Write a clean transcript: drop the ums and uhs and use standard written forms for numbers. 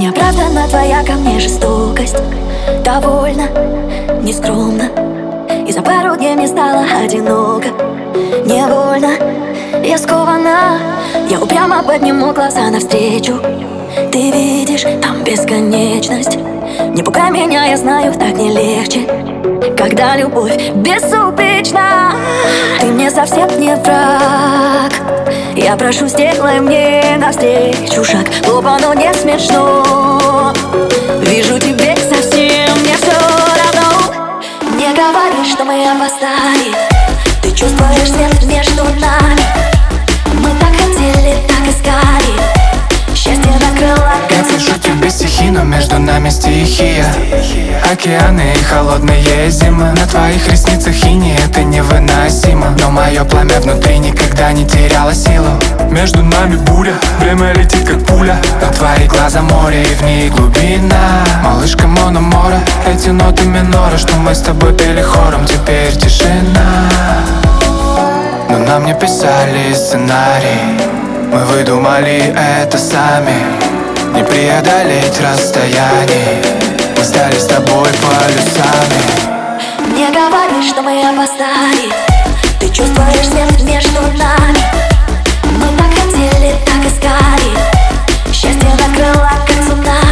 Неоправданна твоя ко мне жестокость. Довольно, нескромно, и за пару дней мне стало одиноко. Невольно, я скована, я упрямо подниму глаза навстречу. Ты видишь, там бесконечность. Не пугай меня, я знаю, так не легче, когда любовь безупречна. Ты мне совсем не враг. Я прошу, сделай мне навстречу шаг. Глупо, но не смешно. Вижу, тебе совсем не все равно. Не говори, что мы опоздали. Ты чувствуешь свет между нами. Мы так хотели, так искали. Счастье накрыло. Я пишу тебе стихи, но между нами стихия. Океаны и холодные зимы. На твоих ресницах иней, это невыносимо. Но мое пламя внутри никогда не теряло силу. Между нами буря, время летит как пуля. На твои глаза море и в ней глубина. Малышка Мономора, эти ноты минора, что мы с тобой пели хором, теперь тишина. Но нам не писали сценарий, мы выдумали это сами. Не преодолеть расстояние, мы стали с тобой полюсами. Не говори, что мы опоздали. Ты чувствуешь свет между нами. Мы так хотели, так искали. Счастье накрыло, как цунами.